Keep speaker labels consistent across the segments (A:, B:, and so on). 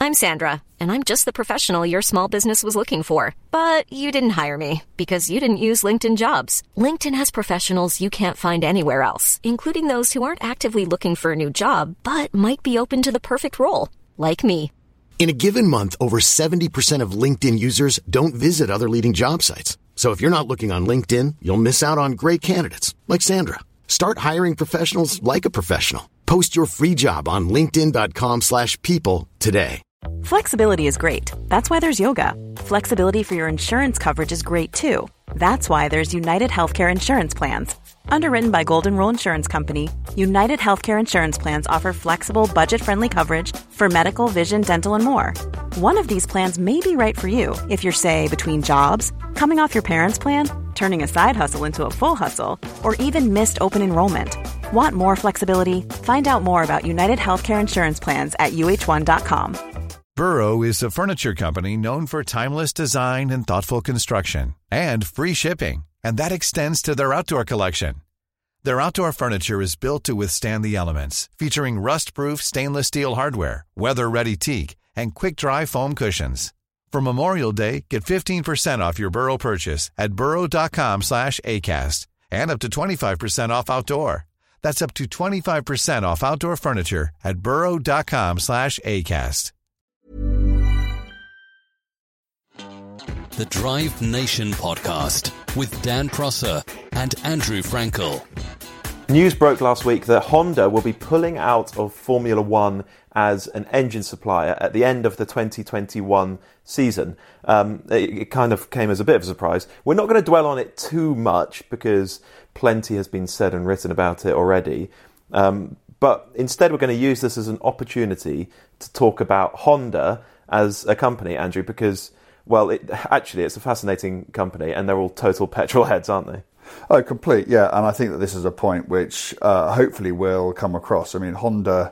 A: I'm Sandra, and I'm just the professional your small business was looking for. But you didn't hire me because you didn't use LinkedIn Jobs. LinkedIn has professionals you can't find anywhere else, including those who aren't actively looking for a new job, but might be open to the perfect role, like me.
B: In a given month, over 70% of LinkedIn users don't visit other leading job sites. So if you're not looking on LinkedIn, you'll miss out on great candidates like Sandra. Start hiring professionals like a professional. Post your free job on linkedin.com/people today.
C: Flexibility is great. That's why there's yoga. Flexibility for your insurance coverage is great too. That's why there's United Healthcare Insurance Plans. Underwritten by Golden Rule Insurance Company, United Healthcare Insurance Plans offer flexible, budget-friendly coverage for medical, vision, dental, and more. One of these plans may be right for you if you're, say, between jobs, coming off your parents' plan, turning a side hustle into a full hustle, or even missed open enrollment. Want more flexibility? Find out more about United Healthcare Insurance Plans at uh1.com.
D: Burrow is a furniture company known for timeless design and thoughtful construction, and free shipping, and that extends to their outdoor collection. Their outdoor furniture is built to withstand the elements, featuring rust-proof stainless steel hardware, weather-ready teak, and quick-dry foam cushions. For Memorial Day, get 15% off your Burrow purchase at burrow.com/ACAST, and up to 25% off outdoor. That's up to 25% off outdoor furniture at burrow.com/ACAST.
E: The Drive Nation podcast with Dan Prosser and Andrew Frankel.
F: News broke last week that Honda will be pulling out of Formula One as an engine supplier at the end of the 2021 season. It kind of came as a bit of a surprise. We're not going to dwell on it too much because plenty has been said and written about it already. But instead we're going to use this as an opportunity to talk about Honda as a company, Andrew, because, well, it's a fascinating company and they're all total petrol heads, aren't they?
G: Oh, complete, yeah. And I think that this is a point which hopefully will come across. I mean, Honda,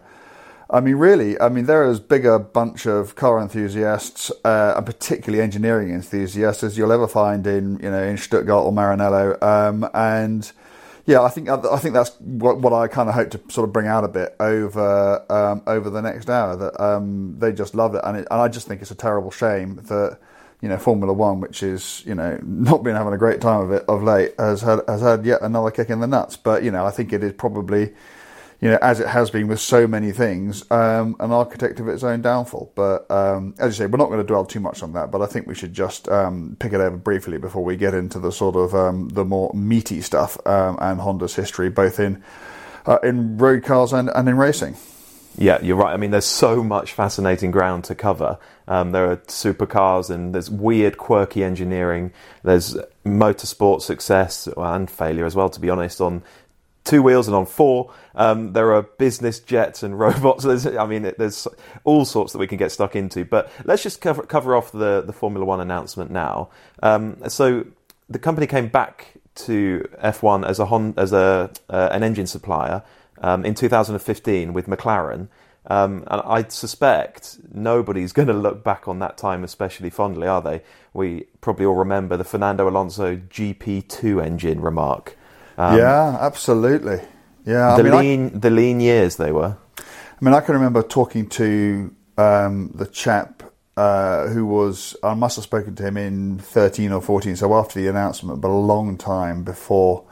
G: they're as big a bunch of car enthusiasts, and particularly engineering enthusiasts, as you'll ever find in Stuttgart or Maranello. And yeah, I think that's what I kind of hope to sort of bring out a bit over the next hour. That they just love it, and I just think it's a terrible shame that Formula One, which is not been having a great time of it of late, has had yet another kick in the nuts. But I think it is probably as it has been with so many things, an architect of its own downfall. But as you say, we're not going to dwell too much on that. But I think we should just pick it over briefly before we get into the sort of the more meaty stuff and Honda's history, both in road cars and in racing.
F: Yeah, you're right. I mean, there's so much fascinating ground to cover. There are supercars and there's weird, quirky engineering. There's motorsport success and failure as well, to be honest, on two wheels and on four. There are business jets and robots. There's all sorts that we can get stuck into. But let's just cover off the Formula One announcement now. So the company came back to F1 as an engine supplier in 2015 with McLaren. And I suspect nobody's going to look back on that time especially fondly, are they? We probably all remember the Fernando Alonso GP2 engine remark.
G: Yeah, absolutely. Yeah,
F: the lean years they were.
G: I mean, I can remember talking to the chap who was, I must have spoken to him in 13 or 14, so after the announcement, but a long time before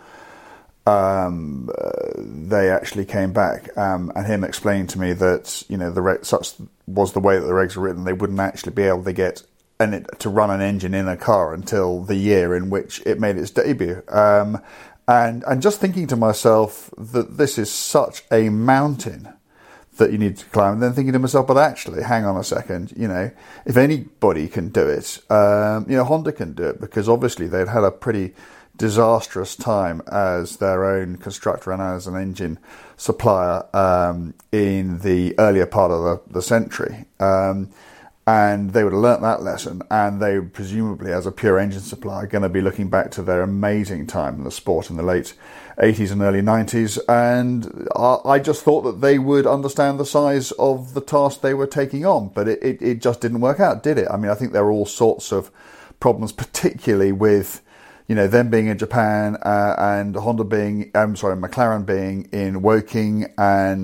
G: they actually came back, and him explained to me that such was the way that the regs were written, they wouldn't actually be able to get to run an engine in a car until the year in which it made its debut. And just thinking to myself that this is such a mountain that you need to climb, and then thinking to myself, but actually, hang on a second, if anybody can do it, Honda can do it, because obviously they'd had a pretty disastrous time as their own constructor and as an engine supplier in the earlier part of the century. And they would have learnt that lesson, and they presumably, as a pure engine supplier, are going to be looking back to their amazing time in the sport in the late 80s and early 90s. And I just thought that they would understand the size of the task they were taking on, but it just didn't work out, did it? I mean, I think there were all sorts of problems, particularly with them being in Japan and McLaren being in Woking,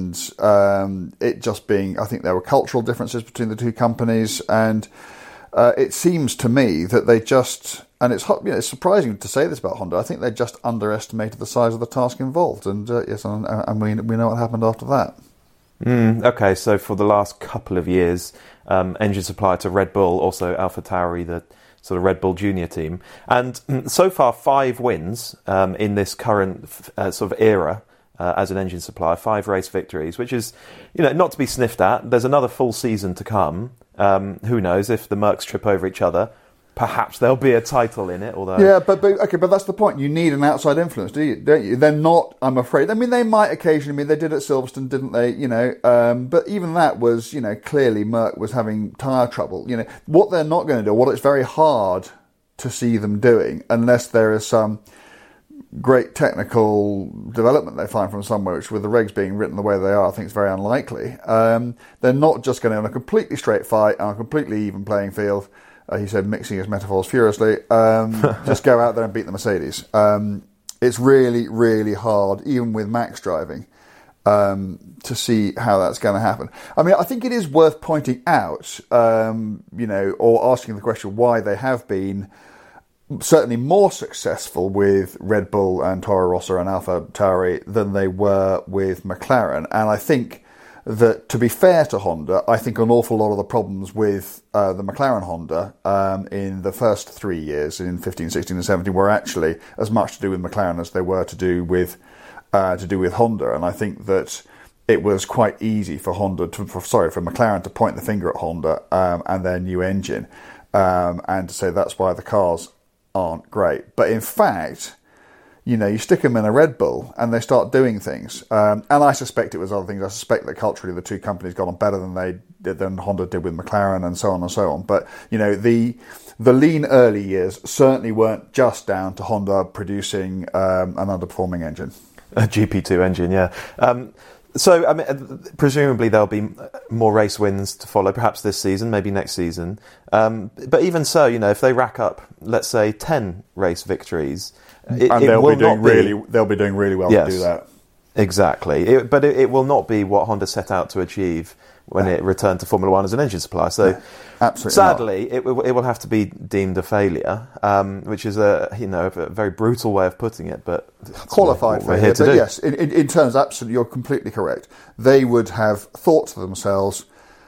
G: and it just being, I think there were cultural differences between the two companies, and it seems to me that they just, and it's surprising to say this about Honda, I think they just underestimated the size of the task involved, and we know what happened after that.
F: Okay, so for the last couple of years, engine supplier to Red Bull, also AlphaTauri, the sort of Red Bull junior team, and so far 5 wins in this current sort of era as an engine supplier, 5 race victories, which is not to be sniffed at. There's another full season to come. Who knows, if the Mercs trip over each other, perhaps there'll be a title in it. Although,
G: yeah, but that's the point. You need an outside influence, don't you? They're not, I'm afraid. I mean, they might occasionally. I mean, they did at Silverstone, didn't they? But even that was, clearly Merc was having tyre trouble. What they're not going to do, what it's very hard to see them doing, unless there is some great technical development they find from somewhere, which with the regs being written the way they are, I think it's very unlikely. They're not just going to, on a completely straight fight, on a completely even playing field, he said, mixing his metaphors furiously, just go out there and beat the Mercedes. It's really, really hard, even with Max driving, to see how that's going to happen. I mean, I think it is worth pointing out, or asking the question why they have been certainly more successful with Red Bull and Toro Rosso and AlphaTauri than they were with McLaren. And I think that, to be fair to Honda, I think an awful lot of the problems with the McLaren Honda in the first 3 years, in 15, 16 and 17, were actually as much to do with McLaren as they were to do with Honda. And I think that it was quite easy for McLaren to point the finger at Honda and their new engine and to say that's why the cars aren't great. But in fact, you stick them in a Red Bull and they start doing things. And I suspect it was other things. I suspect that culturally the two companies got on better than Honda did with McLaren, and so on and so on. But, the lean early years certainly weren't just down to Honda producing an underperforming engine.
F: A GP2 engine, yeah. So, I mean, presumably there'll be more race wins to follow, perhaps this season, maybe next season. But even so, if they rack up, let's say, 10 race victories, they'll be doing really well to do that. Exactly. But it will not be what Honda set out to achieve when it returned to Formula One as an engine supplier. So,
G: absolutely
F: sadly, it will have to be deemed a failure, which is a very brutal way of putting it. But
G: qualified for here. But yes, in terms, absolutely, you're completely correct. They would have thought to themselves,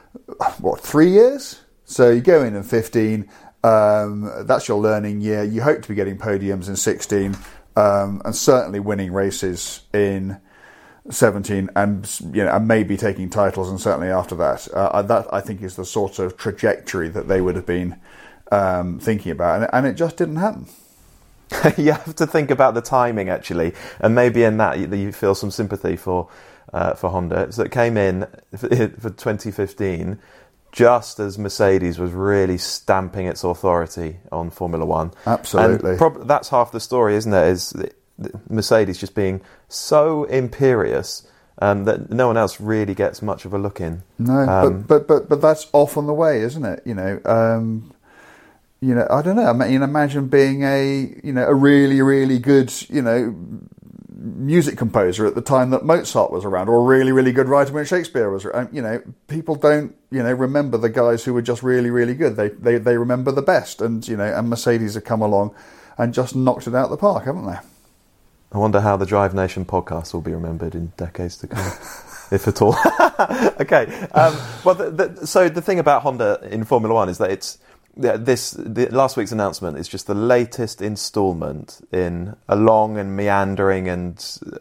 G: 3 years? So you go in 15. That's your learning year. You hope to be getting podiums in 16, and certainly winning races in 17, and maybe taking titles, and certainly after that. That, I think, is the sort of trajectory that they would have been thinking about, and it just didn't happen.
F: You have to think about the timing, actually, and maybe in that you feel some sympathy for Honda. So it came in for 2015 just as Mercedes was really stamping its authority on Formula One.
G: Absolutely.
F: And that's half the story, isn't it? Is Mercedes just being so imperious that no one else really gets much of a look in.
G: No, but that's often the way, isn't it? I don't know. I mean, imagine being a really, really good, music composer at the time that Mozart was around, or a really, really good writer when Shakespeare was around. People don't, remember the guys who were just really, really good. They remember the best, and Mercedes have come along and just knocked it out of the park, haven't they?
F: I wonder how the Drive Nation podcast will be remembered in decades to come, if at all. Okay. So the thing about Honda in Formula One is that last week's announcement is just the latest instalment in a long and meandering and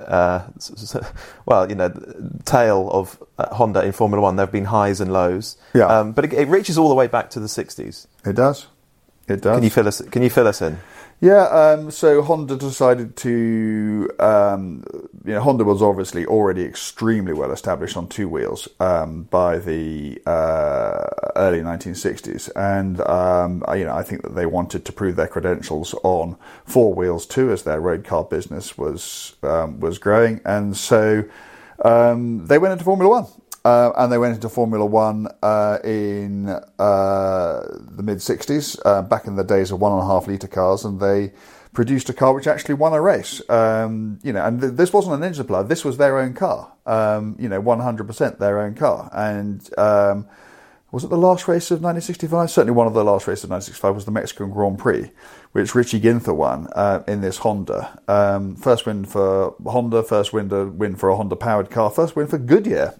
F: tale of Honda in Formula One. There have been highs and lows, but it reaches all the way back to the 60s.
G: It does.
F: Can you fill us in?
G: Yeah, so Honda decided to, Honda was obviously already extremely well established on two wheels by the early 1960s, and I think that they wanted to prove their credentials on four wheels too, as their road car business was growing, and so they went into Formula One. And they went into Formula One in the mid-60s, back in the days of 1.5 litre cars, and they produced a car which actually won a race. And this wasn't an engine supplier. This was their own car. 100% their own car. And was it the last race of 1965? Certainly one of the last races of 1965 was the Mexican Grand Prix, which Richie Ginther won in this Honda. First win for Honda, first win for a Honda-powered car, first win for Goodyear.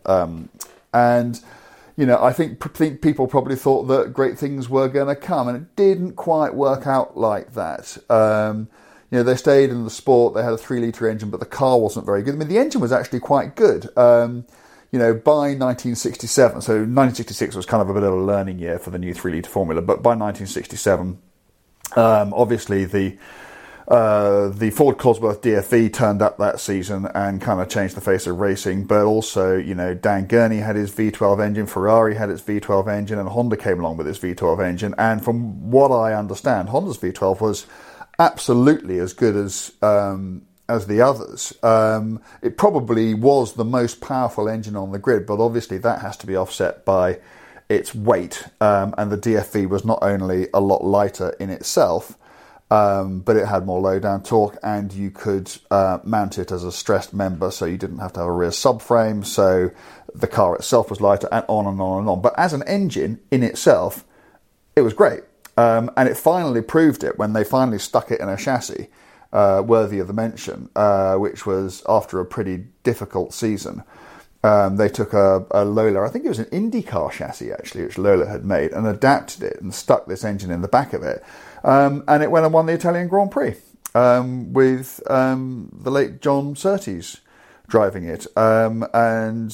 G: I think people probably thought that great things were going to come, and it didn't quite work out like that. They stayed in the sport. They had a 3-litre engine, but the car wasn't very good. I mean, the engine was actually quite good. By 1967, so 1966 was kind of a bit of a learning year for the new 3-litre formula, but by 1967, obviously the Ford Cosworth DFE turned up that season and kind of changed the face of racing, but also, Dan Gurney had his V12 engine, Ferrari had its V12 engine, and Honda came along with its V12 engine, and from what I understand, Honda's V12 was absolutely as good as the others. It probably was the most powerful engine on the grid, but obviously that has to be offset by its weight, and the DFE was not only a lot lighter in itself, but it had more low-down torque, and you could mount it as a stressed member, so you didn't have to have a rear subframe, so the car itself was lighter, and on and on and on. But as an engine in itself, it was great. And it finally proved it when they finally stuck it in a chassis worthy of the mention, which was after a pretty difficult season. They took a Lola, I think it was an IndyCar chassis actually, which Lola had made, and adapted it and stuck this engine in the back of it. And it went and won the Italian Grand Prix with the late John Surtees driving it. The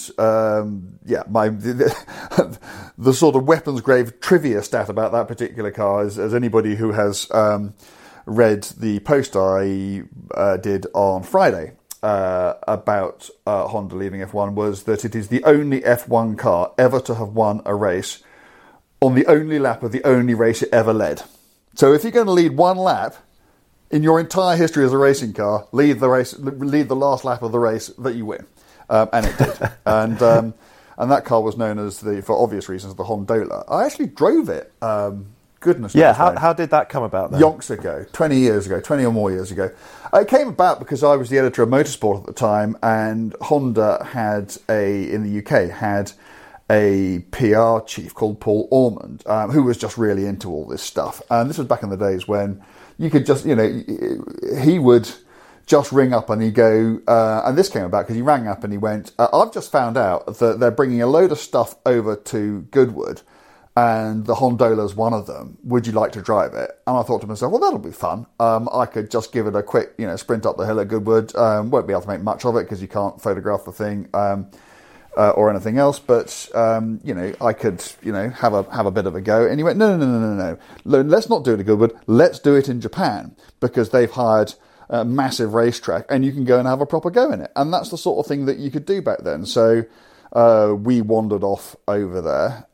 G: sort of weapons grade trivia stat about that particular car is, as anybody who has read the post I did on Friday about Honda leaving F1, was that it is the only F1 car ever to have won a race on the only lap of the only race it ever led. So if you're going to lead one lap in your entire history as a racing car, lead the last lap of the race that you win, and it did. And that car was known as for obvious reasons, the Hondola. I actually drove it. Goodness.
F: Yeah, how did that come about then?
G: Yonks ago, 20 or more years ago. It came about because I was the editor of Motorsport at the time, and Honda in the UK had a PR chief called Paul Ormond, who was just really into all this stuff. And this was back in the days when you could just, he would just ring up and he'd go, and this came about because he rang up and he went, I've just found out that they're bringing a load of stuff over to Goodwood, and the Hondola's one of them. Would you like to drive it? And I thought to myself, well, that'll be fun. I could just give it a quick, sprint up the hill at Goodwood. Won't be able to make much of it because you can't photograph the thing or anything else. But I could, have a bit of a go. And he went, no. Let's not do it at Goodwood. Let's do it in Japan, because they've hired a massive racetrack and you can go and have a proper go in it. And that's the sort of thing that you could do back then. So we wandered off over there.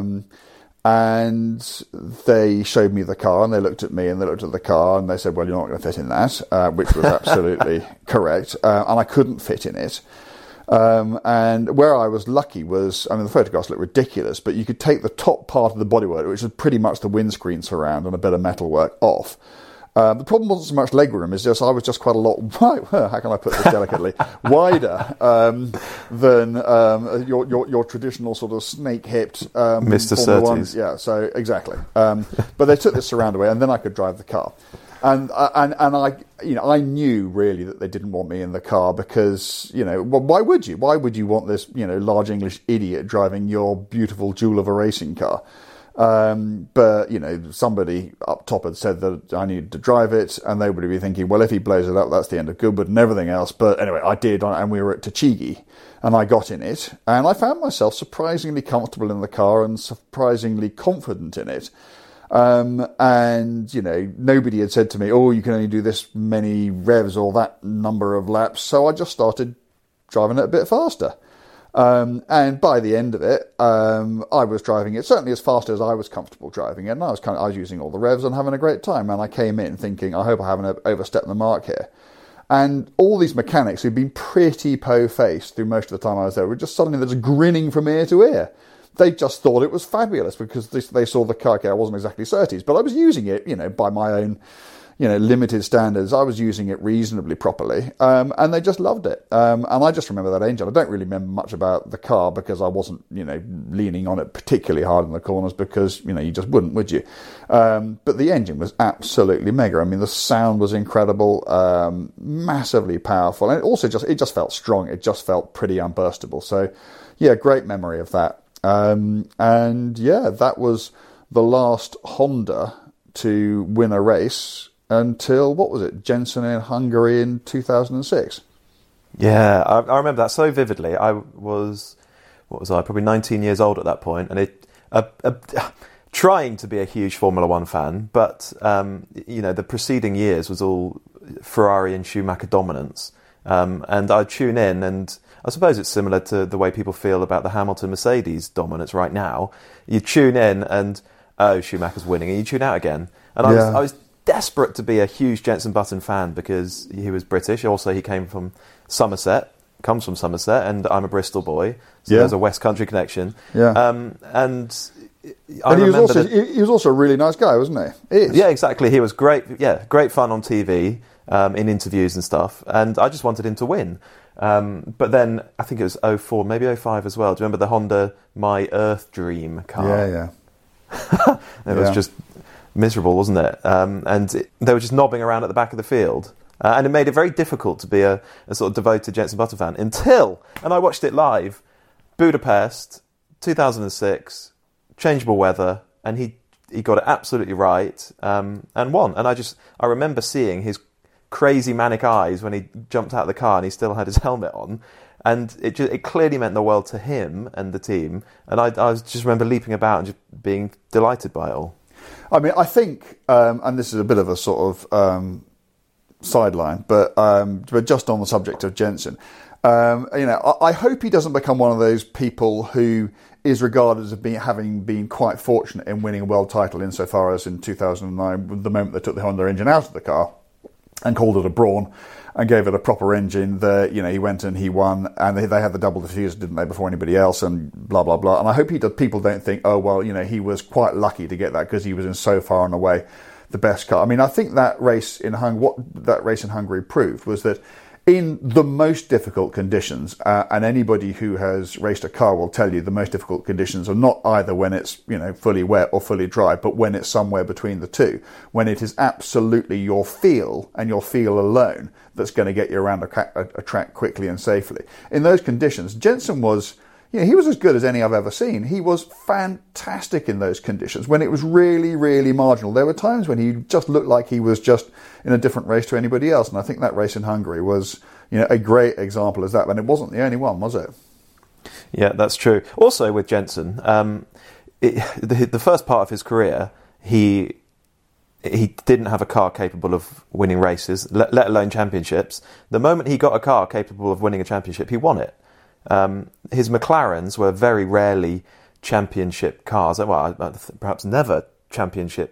G: And they showed me the car, and they looked at me, and they looked at the car, and they said, well, you're not going to fit in that, which was absolutely correct. And I couldn't fit in it. And where I was lucky was, the photographs look ridiculous, but you could take the top part of the bodywork, which is pretty much the windscreen surround and a bit of metalwork, off. The problem wasn't so much legroom, it's just I was just quite a lot, how can I put this delicately, wider than your traditional sort of snake-hipped
F: Mr. Surtees.
G: Yeah, so exactly. But they took this surround away, and then I could drive the car. And I knew really that they didn't want me in the car because, why would you? Why would you want this, large English idiot driving your beautiful jewel of a racing car? But somebody up top had said that I needed to drive it, and they would be thinking, well, if he blows it up, that's the end of Goodwood and everything else. But anyway, I did, and we were at Tochigi, and I got in it, and I found myself surprisingly comfortable in the car and surprisingly confident in it. And nobody had said to me, oh, you can only do this many revs or that number of laps. So I just started driving it a bit faster. And by the end of it, I was driving it certainly as fast as I was comfortable driving it. And I was using all the revs and having a great time. And I came in thinking, I hope I haven't overstepped the mark here. And all these mechanics who'd been pretty po-faced through most of the time I was there were just suddenly just grinning from ear to ear. They just thought it was fabulous because they saw the car. Okay, I wasn't exactly Surtees, but I was using it, by my own, limited standards, I was using it reasonably properly, and they just loved it. And I just remember that engine. I don't really remember much about the car because I wasn't, leaning on it particularly hard in the corners because, you just wouldn't, would you? But the engine was absolutely mega. I mean, the sound was incredible, massively powerful, and it just felt strong. It just felt pretty unburstable. So, yeah, great memory of that. That was the last Honda to win a race until, what was it, Jensen in Hungary in 2006.
F: Yeah, I remember that so vividly. I was, probably 19 years old at that point, and trying to be a huge Formula One fan, but, the preceding years was all Ferrari and Schumacher dominance. And I'd tune in, and I suppose it's similar to the way people feel about the Hamilton-Mercedes dominance right now. You tune in and, Schumacher's winning, and you tune out again. And I was desperate to be a huge Jenson Button fan because he was British. Also, he comes from Somerset, and I'm a Bristol boy, so there's a West Country connection. Yeah. And he
G: was also a really nice guy, wasn't he? He is.
F: Yeah, exactly. He was great. Yeah, great fun on TV, in interviews and stuff. And I just wanted him to win. But then I think it was 04, maybe 05 as well. Do you remember the Honda My Earth Dream car?
G: Yeah.
F: It was just miserable, wasn't it? They were just knobbing around at the back of the field. And it made it very difficult to be a sort of devoted Jenson Button fan until, and I watched it live, Budapest, 2006, changeable weather, and he got it absolutely right, and won. And I remember seeing his crazy manic eyes when he jumped out of the car and he still had his helmet on, and it clearly meant the world to him and the team. And I just remember leaping about and just being delighted by it all.
G: I mean, I think, and this is a bit of a sort of sideline, but just on the subject of Jenson, I hope he doesn't become one of those people who is regarded as having been quite fortunate in winning a world title, insofar as in 2009, the moment they took the Honda engine out of the car and called it a Brawn and gave it a proper engine, he went and he won, and they had the double diffuser, didn't they, before anybody else, and blah, blah, blah. And I hope people don't think, oh, well, he was quite lucky to get that because he was in so far and away the best car. I mean, I think that race in Hungary proved was that in the most difficult conditions, and anybody who has raced a car will tell you the most difficult conditions are not either when it's fully wet or fully dry, but when it's somewhere between the two, when it is absolutely your feel and your feel alone that's going to get you around a track quickly and safely. In those conditions, Jenson was, he was as good as any I've ever seen. He was fantastic in those conditions when it was really, really marginal. There were times when he just looked like he was just in a different race to anybody else. And I think that race in Hungary was, a great example of that. And it wasn't the only one, was it?
F: Yeah, that's true. Also with Jenson, the first part of his career, he didn't have a car capable of winning races, let alone championships. The moment he got a car capable of winning a championship, he won it. His McLarens were very rarely championship cars. Well, perhaps never championship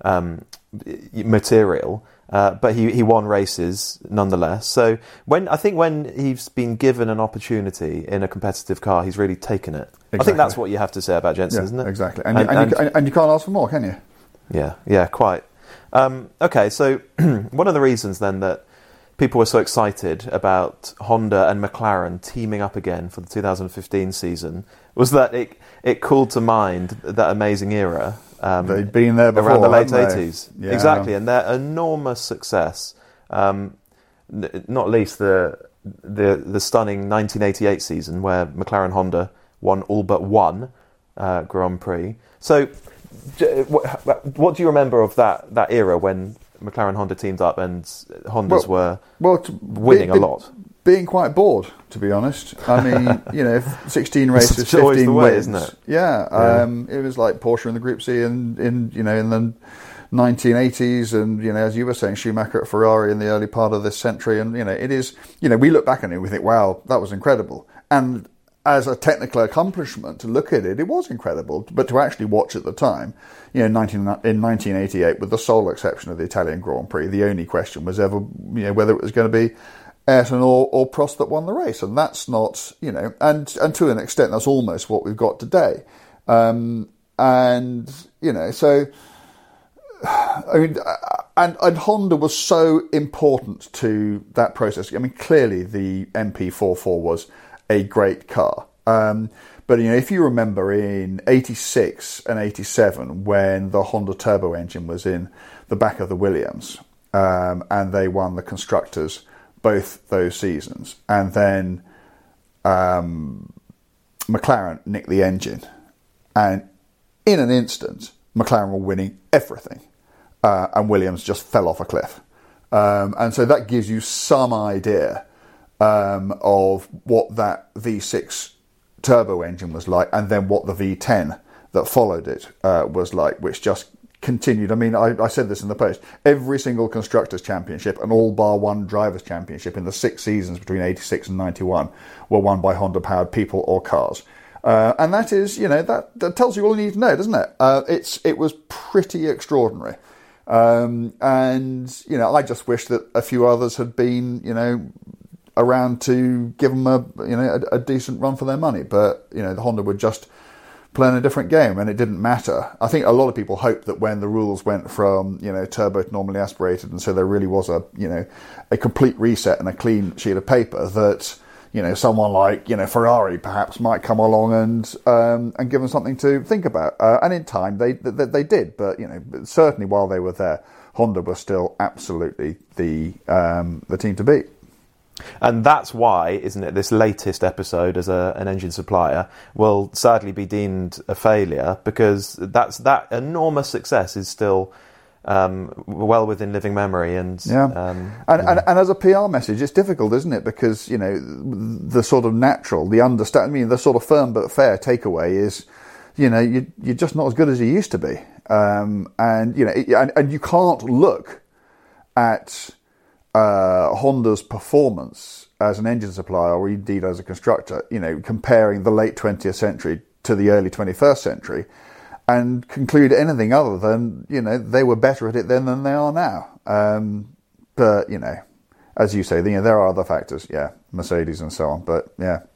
F: material, but he won races nonetheless. So when he's been given an opportunity in a competitive car, he's really taken it. Exactly. I think that's what you have to say about Jenson, isn't it?
G: Exactly. And you can't ask for more, can you?
F: Yeah, quite. Okay, so one of the reasons then that people were so excited about Honda and McLaren teaming up again for the 2015 season was that it called to mind that amazing era.
G: They'd been there before,
F: around the late 80s.
G: Yeah.
F: Exactly, and their enormous success, not least the stunning 1988 season where McLaren Honda won all but one Grand Prix. So what do you remember of that era when McLaren Honda teamed up and Hondas were winning a lot?
G: Being quite bored, to be honest. I mean, 16 races,
F: it's
G: 15
F: the way,
G: wins,
F: isn't it?
G: Yeah, it was like Porsche in the Group C in the 1980s, and as you were saying, Schumacher at Ferrari in the early part of this century, and it is. We look back on it and we think, wow, that was incredible, and as a technical accomplishment to look at it, it was incredible. But to actually watch at the time, in 1988, with the sole exception of the Italian Grand Prix, the only question was ever, whether it was going to be Ayrton or Prost that won the race. And that's not, and to an extent, that's almost what we've got today. So I mean, and Honda was so important to that process. I mean, clearly the MP44 was a great car. But, if you remember in 86 and 87, when the Honda turbo engine was in the back of the Williams, and they won the Constructors both those seasons, and then McLaren nicked the engine, and in an instant, McLaren were winning everything, and Williams just fell off a cliff. And so that gives you some idea of what that V6 turbo engine was like, and then what the V10 that followed it was like, which just continued. I mean, I said this in the post. Every single Constructors' Championship and all bar one Drivers' Championship in the 6 seasons between 86 and 91 were won by Honda-powered people or cars. And that is, that tells you all you need to know, doesn't it? It was pretty extraordinary. And, I just wish that a few others had been, around to give them a decent run for their money. But, the Honda would just playing a different game, and it didn't matter. I think a lot of people hoped that when the rules went from turbo to normally aspirated, and so there really was a complete reset and a clean sheet of paper, that someone like Ferrari perhaps might come along and give them something to think about. And in time they did, but certainly while they were there, Honda was still absolutely the team to beat.
F: And that's why, isn't it, this latest episode as an engine supplier will sadly be deemed a failure, because that enormous success is still well within living memory. And as a PR message, it's difficult, isn't it? Because, the sort of natural, the sort of firm but fair takeaway is, you're just not as good as you used to be. And you can't look at Honda's performance as an engine supplier, or indeed as a constructor, comparing the late 20th century to the early 21st century, and conclude anything other than, they were better at it then than they are now. But, as you say, there are other factors, Mercedes and so on. But,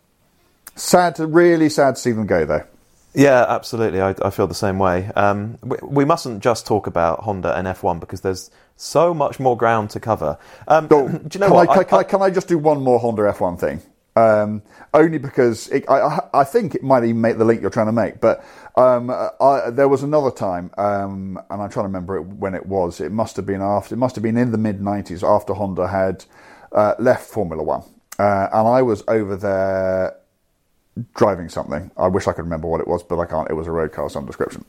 F: really sad to see them go, though. Yeah, absolutely. I feel the same way. We mustn't just talk about Honda and F1, because there's so much more ground to cover. Do you know
G: Can I just do one more Honda F1 thing? Only because I think it might even make the link you're trying to make. But there was another time, and I'm trying to remember when it was. It must have been in the mid-90s, after Honda had left Formula One, and I was over there driving something. I wish I could remember what it was, but I can't. It was a road car of some description.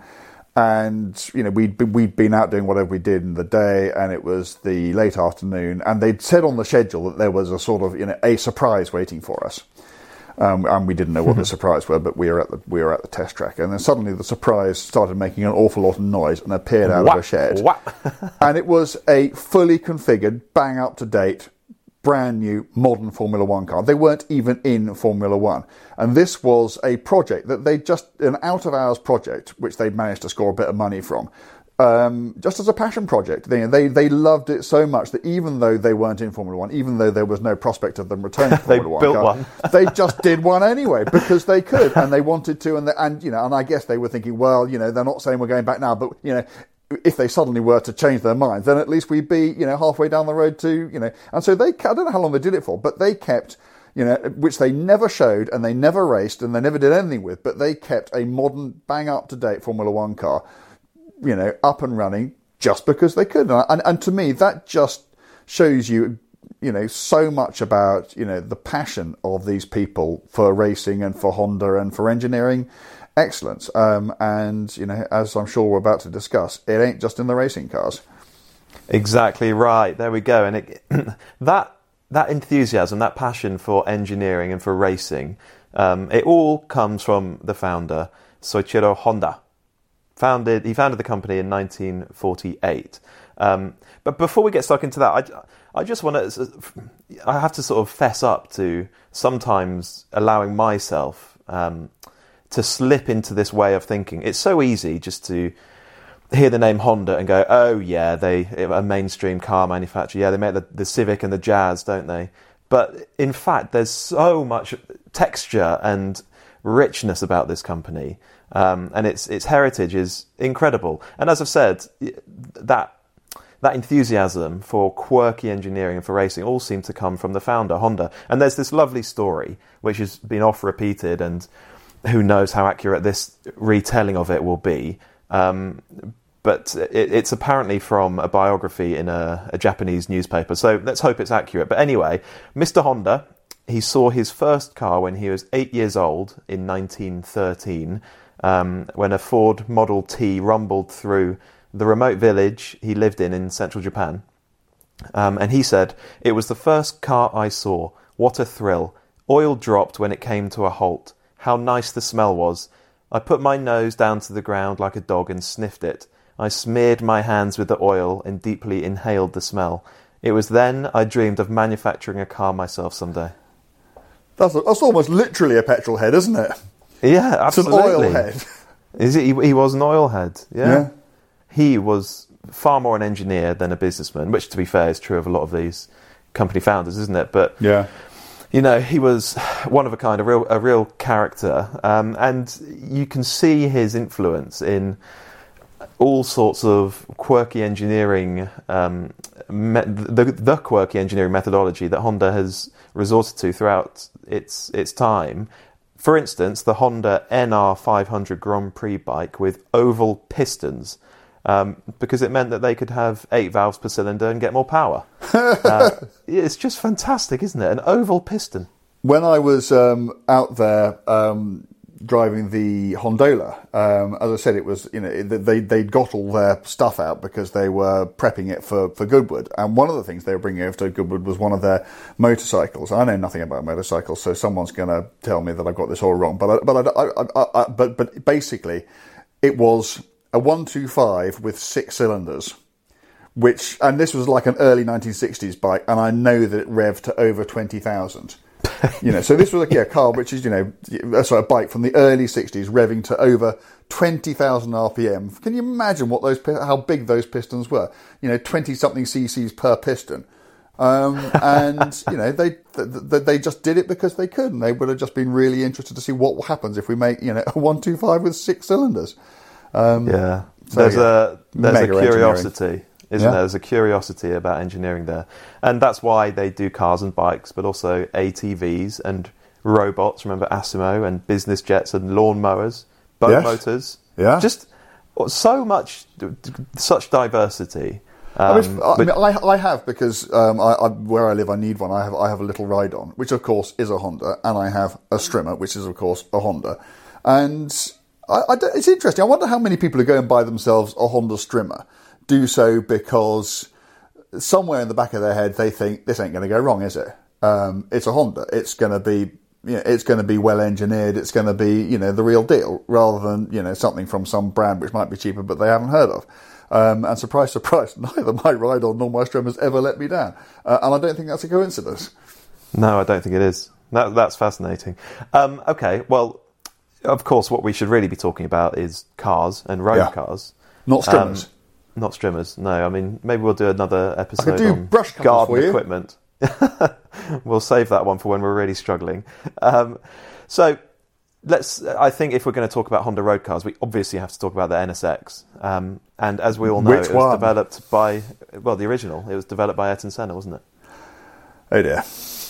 G: And we'd been out doing whatever we did in the day, and it was the late afternoon, and they'd said on the schedule that there was a sort of a surprise waiting for us, and we didn't know what the surprise were, but we were at the test track, and then suddenly the surprise started making an awful lot of noise and appeared out of a shed, and it was a fully configured, bang up to date, brand new modern Formula One car. They weren't even in Formula One. And this was a project that an out of hours project, which they'd managed to score a bit of money from, just as a passion project. They loved it so much that even though they weren't in Formula One, even though there was no prospect of them returning to Formula One,
F: built one.
G: They just did one anyway, because they could, and they wanted to, and I guess they were thinking, well, they're not saying we're going back now, but if they suddenly were to change their minds, then at least we'd be, halfway down the road to, And so I don't know how long they did it for, but they kept, which they never showed, and they never raced, and they never did anything with, but they kept a modern, bang up to date Formula One car, up and running just because they could. And to me, that just shows you, so much about, the passion of these people for racing and for Honda and for engineering excellence. And, as I'm sure we're about to discuss, it ain't just in the racing cars.
F: Exactly right. There we go. And that enthusiasm, that passion for engineering and for racing, it all comes from the founder, Soichiro Honda. He founded the company in 1948. But before we get stuck into that, I just want to, I have to sort of fess up to sometimes allowing myself to slip into this way of thinking. It's so easy just to hear the name Honda and go, oh yeah, they a mainstream car manufacturer. Yeah, they make the Civic and the Jazz, don't they? But in fact, there's so much texture and richness about this company. And its heritage is incredible. And as I've said, that enthusiasm for quirky engineering and for racing all seemed to come from the founder, Honda. And there's this lovely story, which has been oft-repeated, and who knows how accurate this retelling of it will be. But it's apparently from a biography in a Japanese newspaper, so let's hope it's accurate. But anyway, Mr. Honda, he saw his first car when he was 8 years old in 1913, when a Ford Model T rumbled through the remote village he lived in central Japan. And he said, "It was the first car I saw. What a thrill. Oil dropped when it came to a halt. How nice the smell was. I put my nose down to the ground like a dog and sniffed it. I smeared my hands with the oil and deeply inhaled the smell. It was then I dreamed of manufacturing a car myself someday."
G: That's almost literally a petrol head, isn't it?
F: Yeah, absolutely.
G: It's an oil head.
F: Is it? He was an oil head. Yeah. He was far more an engineer than a businessman, which, to be fair, is true of a lot of these company founders, isn't it? But
G: yeah,
F: you know, he was one of a kind, a real character, and you can see his influence in all sorts of quirky engineering, the quirky engineering methodology that Honda has resorted to throughout its time. For instance, the Honda NR500 Grand Prix bike with oval pistons, because it meant that they could have 8 valves per cylinder and get more power. It's just fantastic, isn't it? An oval piston.
G: When I was out there driving the Hondola, as I said, it was, you know, they'd got all their stuff out because they were prepping it for Goodwood. And one of the things they were bringing over to Goodwood was one of their motorcycles. I know nothing about motorcycles, so someone's going to tell me that I got this all wrong. But basically, it was a 125 with 6 cylinders, and this was like an early 1960s bike, and I know that it revved to over 20,000. You know, so this was a car which is, you know, a bike from the early 60s revving to over 20,000 RPM. Can you imagine how big those pistons were? You know, 20-something cc's per piston. And, you know, they just did it because they could, and they would have just been really interested to see what happens if we make, you know, a 125 with 6 cylinders.
F: There's a curiosity, isn't there? There's a curiosity about engineering there, and that's why they do cars and bikes, but also ATVs and robots. Remember Asimo, and business jets and lawn mowers, boat motors. Yeah, just so much, such diversity.
G: I have, because where I live, I need one. I have a little ride-on, which of course is a Honda, and I have a Strimmer, which is of course a Honda, and it's interesting. I wonder how many people who go and buy themselves a Honda Strimmer do so because somewhere in the back of their head they think this ain't going to go wrong, is it? It's a Honda. It's going to be, you know, it's going to be well engineered. It's going to be, you know, the real deal, rather than, you know, something from some brand which might be cheaper but they haven't heard of. And surprise, surprise, neither my ride-on nor my Strimmer's ever let me down, and I don't think that's a coincidence.
F: No, I don't think it is. That's fascinating. Okay, well, of course, what we should really be talking about is cars and road cars.
G: Not Strimmers.
F: Not Strimmers, no. I mean, maybe we'll do another episode on
G: brush
F: garden equipment. We'll save that one for when we're really struggling. So, I think if we're going to talk about Honda road cars, we obviously have to talk about the NSX. And as we all know, it was developed by, well, the original. It was developed by Ayrton Senna, wasn't it?
G: Oh dear.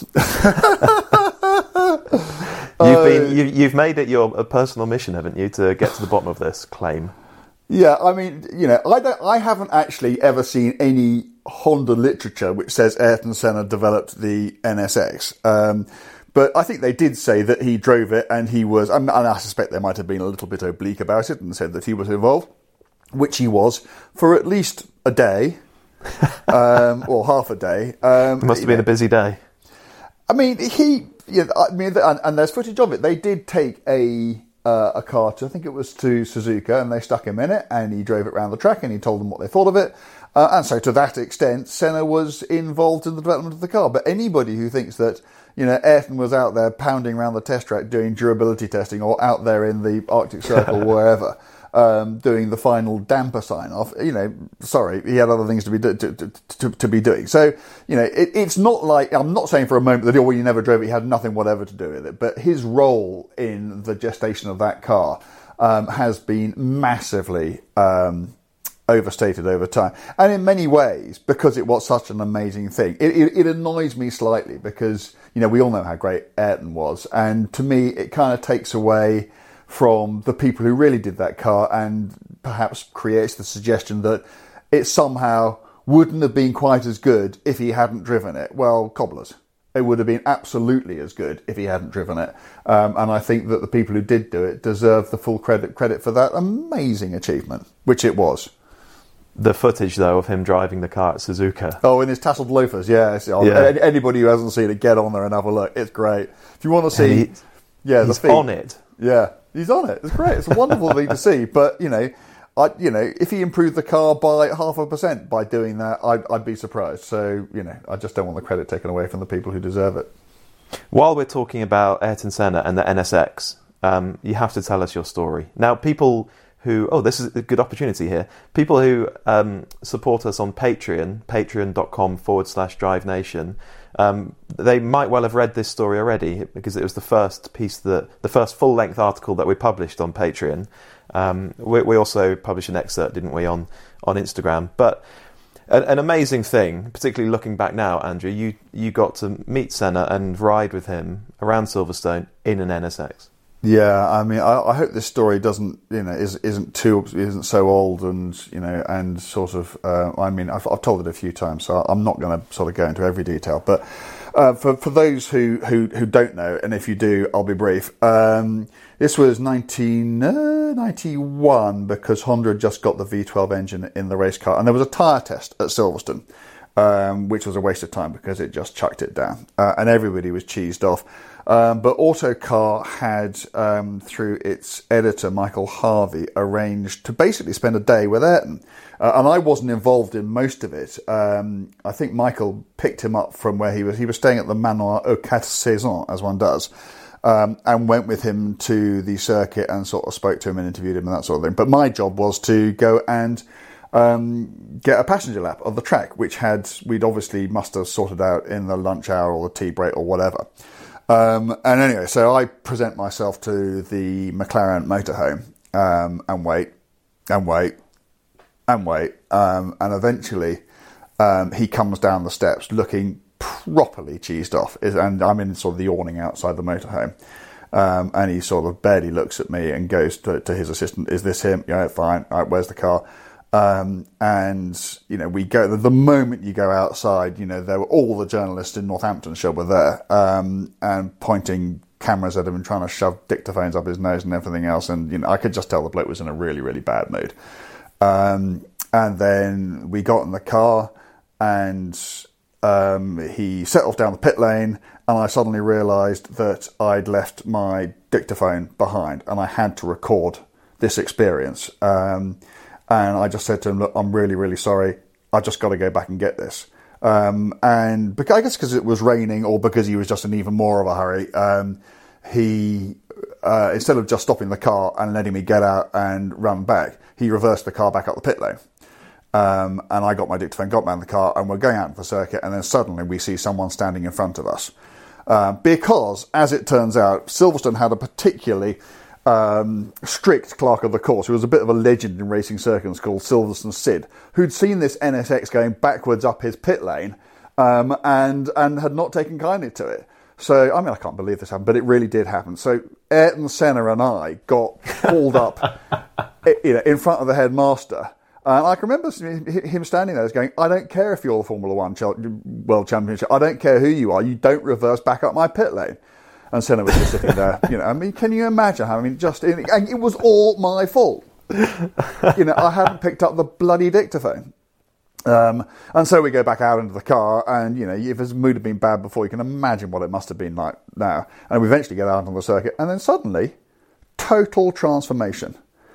F: You've made it your personal mission, haven't you, to get to the bottom of this claim?
G: Yeah, I mean, you know, I haven't actually ever seen any Honda literature which says Ayrton Senna developed the NSX. But I think they did say that he drove it, and he was, and I suspect they might have been a little bit oblique about it and said that he was involved, which he was for at least a day, or half a day.
F: It must have been a busy day.
G: I mean, and there's footage of it. They did take a car to, I think it was to Suzuka, and they stuck him in it, and he drove it around the track, and he told them what they thought of it. And so to that extent, Senna was involved in the development of the car. But anybody who thinks that, you know, Ayrton was out there pounding around the test track doing durability testing, or out there in the Arctic Circle, wherever, doing the final damper sign-off, you know, sorry, he had other things to be doing. So, you know, it's not like, I'm not saying for a moment that, oh, well, you never drove it, he had nothing whatever to do with it, but his role in the gestation of that car has been massively overstated over time. And in many ways, because it was such an amazing thing, it annoys me slightly because, we all know how great Ayrton was. And to me, it kind of takes away from the people who really did that car and perhaps creates the suggestion that it somehow wouldn't have been quite as good if he hadn't driven it. Well, cobblers. It would have been absolutely as good if he hadn't driven it. And I think that the people who did do it deserve the full credit for that amazing achievement, which it was.
F: The footage, though, of him driving the car at Suzuka.
G: Oh, in his tasseled loafers, yes. Anybody who hasn't seen it, get on there and have a look. It's great. If you want to see...
F: he's on it.
G: Yeah, he's on it. It's great. It's a wonderful thing to see. But, if he improved the car by 0.5% by doing that, I'd be surprised. So, I just don't want the credit taken away from the people who deserve it.
F: While we're talking about Ayrton Senna and the NSX, you have to tell us your story. Now, people who... Oh, this is a good opportunity here. People who support us on Patreon, patreon.com/Drive Nation, they might well have read this story already because it was the first full-length article that we published on Patreon. We also published an excerpt, didn't we, on Instagram? But an amazing thing, particularly looking back now, Andrew, you got to meet Senna and ride with him around Silverstone in an NSX.
G: Yeah, I mean, I hope this story doesn't, isn't so old and, and sort of, I've told it a few times, so I'm not going to sort of go into every detail. But for those who don't know, and if you do, I'll be brief. This was 1991 because Honda had just got the V12 engine in the race car, and there was a tyre test at Silverstone, which was a waste of time because it just chucked it down, and everybody was cheesed off. But Autocar had, through its editor, Michael Harvey, arranged to basically spend a day with Ayrton. And I wasn't involved in most of it. I think Michael picked him up from where he was. He was staying at the Manoir aux Quatre Saisons, as one does, and went with him to the circuit and sort of spoke to him and interviewed him and that sort of thing. But my job was to go and get a passenger lap of the track, which we'd obviously must have sorted out in the lunch hour or the tea break or whatever. And anyway, so I present myself to the McLaren motorhome, and wait. And eventually, he comes down the steps looking properly cheesed off. And I'm in sort of the awning outside the motorhome. And he sort of barely looks at me and goes to his assistant, "Is this him?" "Yeah, fine. All right, where's the car?" And we go, the moment you go outside, there were all the journalists in Northamptonshire were there, and pointing cameras at him and trying to shove dictaphones up his nose and everything else. And, I could just tell the bloke was in a really, really bad mood. And then we got in the car and, he set off down the pit lane, and I suddenly realised that I'd left my dictaphone behind and I had to record this experience. And I just said to him, "Look, I'm really, really sorry. I just got to go back and get this." And I guess because it was raining or because he was just in even more of a hurry, he, instead of just stopping the car and letting me get out and run back, he reversed the car back up the pit lane. And I got my dictaphone, got around the car, and we're going out into the circuit, and then suddenly we see someone standing in front of us. Because, as it turns out, Silverstone had a particularly strict clerk of the course, who was a bit of a legend in racing circuits, called Silverstone Sid, who'd seen this NSX going backwards up his pit lane, and had not taken kindly to it. So, I can't believe this happened, but it really did happen. So, Ayrton Senna and I got hauled up, in front of the headmaster. And I can remember him standing there going, "I don't care if you're the Formula One World Championship. I don't care who you are. You don't reverse back up my pit lane." And Senna was just sitting there, can you imagine how, and it was all my fault. I hadn't picked up the bloody dictaphone. And so we go back out into the car, and, if his mood had been bad before, you can imagine what it must have been like now. And we eventually get out on the circuit, and then suddenly, total transformation.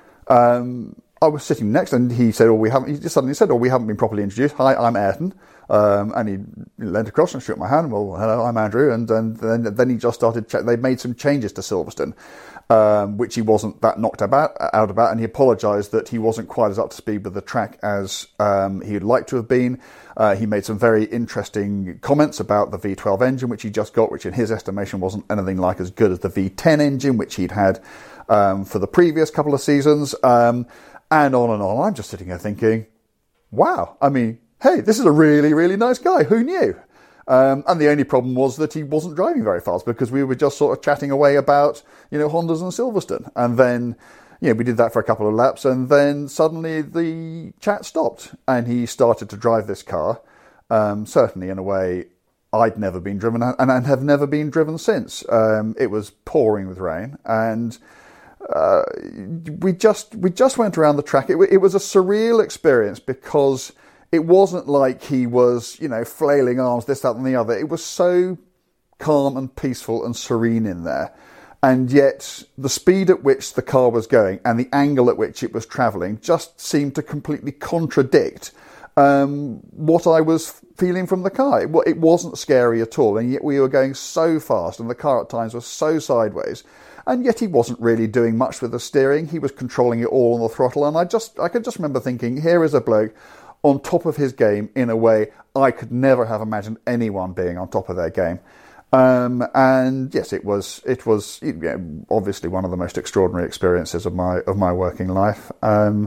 G: I was sitting next, and he said, he just suddenly said, "We haven't been properly introduced. Hi, I'm Ayrton." And he leant across and shook my hand. "Well, hello, I'm Andrew." And then he just started. They made some changes to Silverstone, which he wasn't that knocked out about, and he apologised that he wasn't quite as up to speed with the track as he'd like to have been. He made some very interesting comments about the V12 engine, which he just got, which in his estimation wasn't anything like as good as the V10 engine, which he'd had for the previous couple of seasons, and on and on. I'm just sitting here thinking, wow, I mean, hey, this is a really, really nice guy. Who knew? And the only problem was that he wasn't driving very fast, because we were just sort of chatting away about, Hondas and Silverstone. And then, we did that for a couple of laps, and then suddenly the chat stopped and he started to drive this car, certainly in a way I'd never been driven and have never been driven since. It was pouring with rain, and we just went around the track. It was a surreal experience, because it wasn't like he was, flailing arms, this, that and the other. It was so calm and peaceful and serene in there. And yet the speed at which the car was going and the angle at which it was travelling just seemed to completely contradict what I was feeling from the car. It wasn't scary at all, and yet we were going so fast, and the car at times was so sideways. And yet he wasn't really doing much with the steering. He was controlling it all on the throttle. And I could just remember thinking, here is a bloke on top of his game in a way I could never have imagined anyone being on top of their game. And yes, it was obviously one of the most extraordinary experiences of my working life. And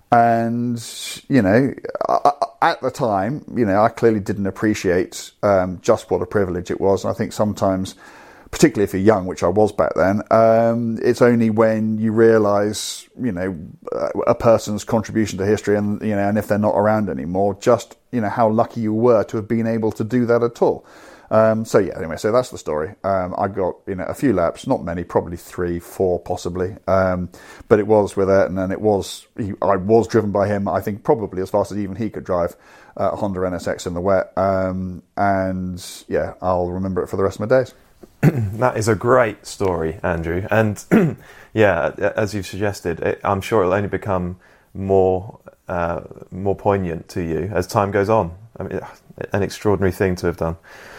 G: at the time, I clearly didn't appreciate just what a privilege it was. And I think sometimes, particularly if you're young, which I was back then, it's only when you realise, a person's contribution to history, and and if they're not around anymore, just how lucky you were to have been able to do that at all. So that's the story. I got a few laps, not many, probably 3, 4 possibly, but it was with Ayrton, and I was driven by him, I think probably as fast as even he could drive a Honda NSX in the wet, and yeah, I'll remember it for the rest of my days.
F: That is a great story, Andrew, and yeah, as you've suggested, I'm sure it'll only become more poignant to you as time goes on. I mean, an extraordinary thing to have done.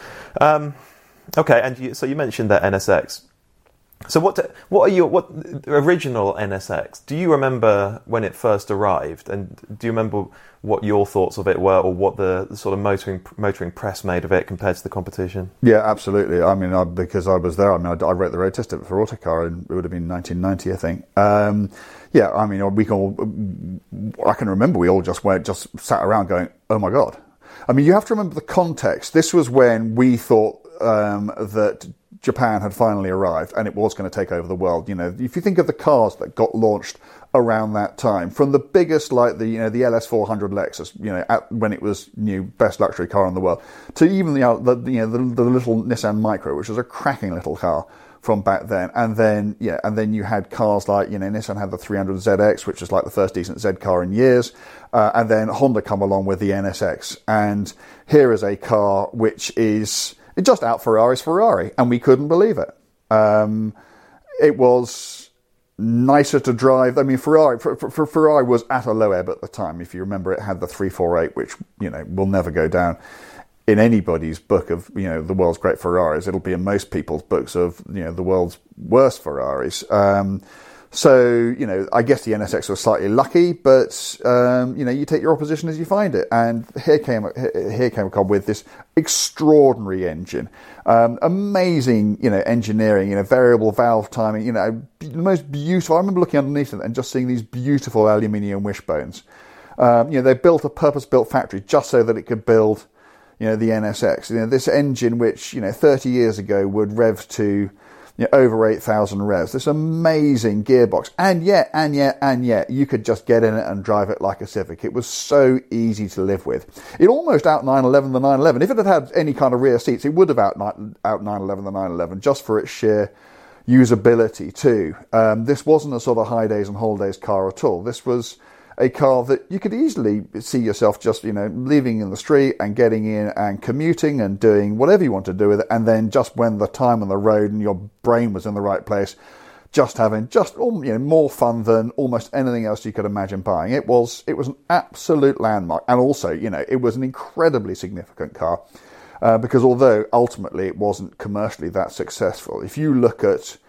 F: Okay, and so you mentioned that NSX. So what original NSX? Do you remember when it first arrived, and do you remember what your thoughts of it were, or what the sort of motoring press made of it compared to the competition?
G: Yeah, absolutely. I mean, because I was there. I mean, I wrote the road test for Autocar, and it would have been 1990, I think. Yeah, I mean, I can remember we all just sat around going, "Oh my God!" I mean, you have to remember the context. This was when we thought that Japan had finally arrived and it was going to take over the world. If you think of the cars that got launched around that time, from the biggest, like the LS400 Lexus, when it was best luxury car in the world, to even the little Nissan Micra, which was a cracking little car from back then. And then you had cars like, Nissan had the 300ZX, which was like the first decent Z car in years. And then Honda come along with the NSX. And here is a car which is just out Ferrari's Ferrari, and we couldn't believe it. It was nicer to drive. I mean, Ferrari was at a low ebb at the time. If you remember, it had the 348, which will never go down in anybody's book of the world's great Ferraris. It'll be in most people's books of the world's worst Ferraris. So, I guess the NSX was slightly lucky, but, you take your opposition as you find it. And here came a car with this extraordinary engine, amazing, engineering, variable valve timing, the most beautiful. I remember looking underneath it and just seeing these beautiful aluminium wishbones. They built a purpose-built factory just so that it could build, the NSX. This engine which, 30 years ago would rev to over 8,000 revs, this amazing gearbox, and yet you could just get in it and drive it like a Civic. It was so easy to live with. It almost out 911 the 911. If it had had any kind of rear seats, it would have out 911 the 911, just for its sheer usability too. This wasn't a sort of high days and holidays car at all. This was a car that you could easily see yourself just, leaving in the street and getting in and commuting and doing whatever you want to do with it. And then just when the time on the road and your brain was in the right place, just having more fun than almost anything else you could imagine buying. It was an absolute landmark. And also, it was an incredibly significant car because although ultimately it wasn't commercially that successful, if you look at